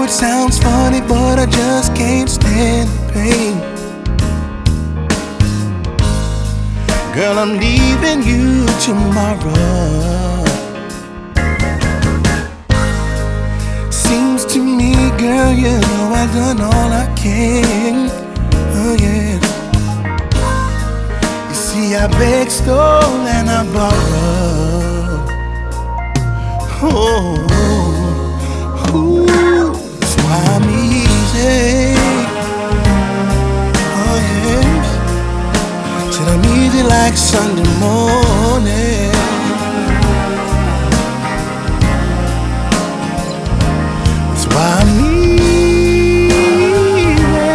it sounds funny, but I just can't stand the pain. Girl, I'm leaving you tomorrow. Seems to me, girl, you know I've done all I can. Oh yeah. You see, I begged, stole, and I borrowed. Oh, ooh, that's why I'm easy. Oh yes, said I'm easy like Sunday morning. That's why I'm easy,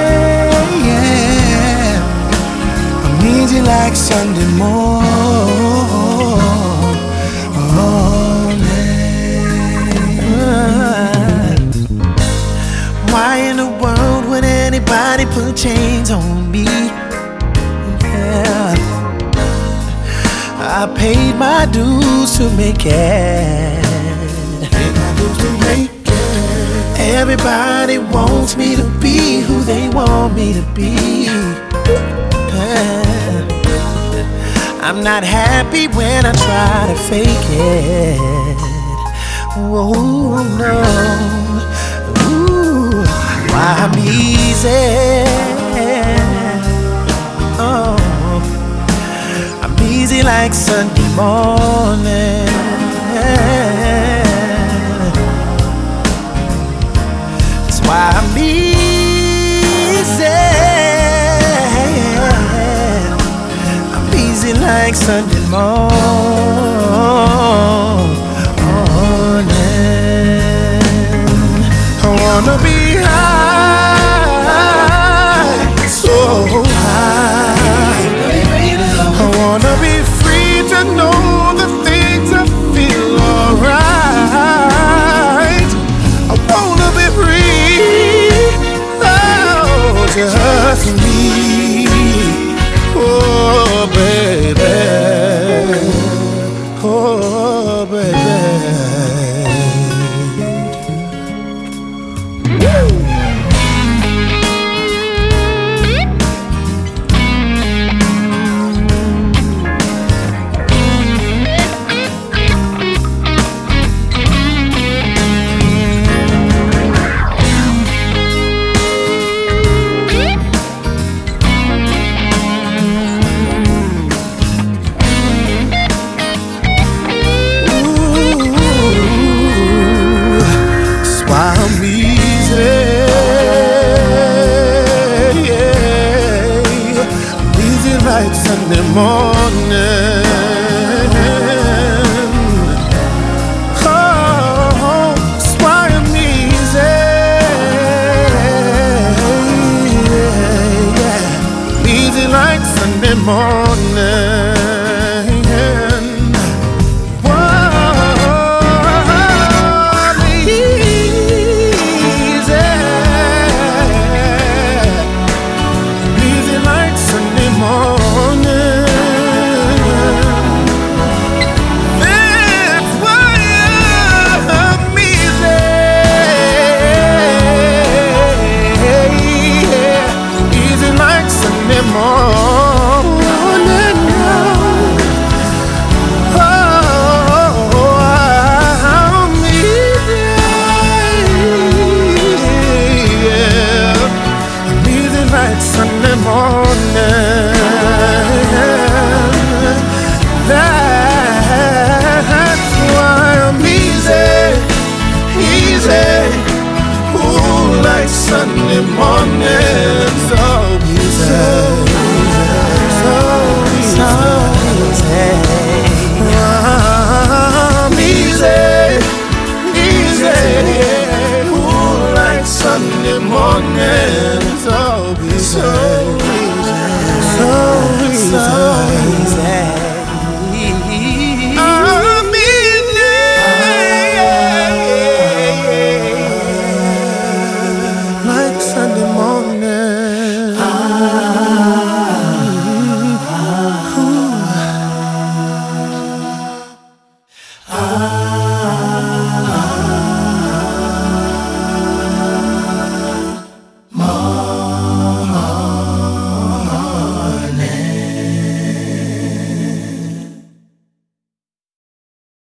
yeah. I'm easy like Sunday morning. Why in the world would anybody put chains on me? Yeah, I paid my dues to make it. Everybody wants me to be who they want me to be. I'm not happy when I try to fake it. Oh no. Why I'm easy. Oh, I'm easy like Sunday morning. That's why I'm easy. I'm easy like Sunday morning. I wanna be high, so high. I wanna be free to know the things I feel alright. I wanna be free, oh, just me. Oh baby, oh baby. I'm easy, yeah. I'm easy like Sunday morning. Oh, that's why I'm easy, yeah. I'm easy like Sunday morning. Sunday morning, that's why I'm easy, easy, ooh, like Sunday morning, so easy.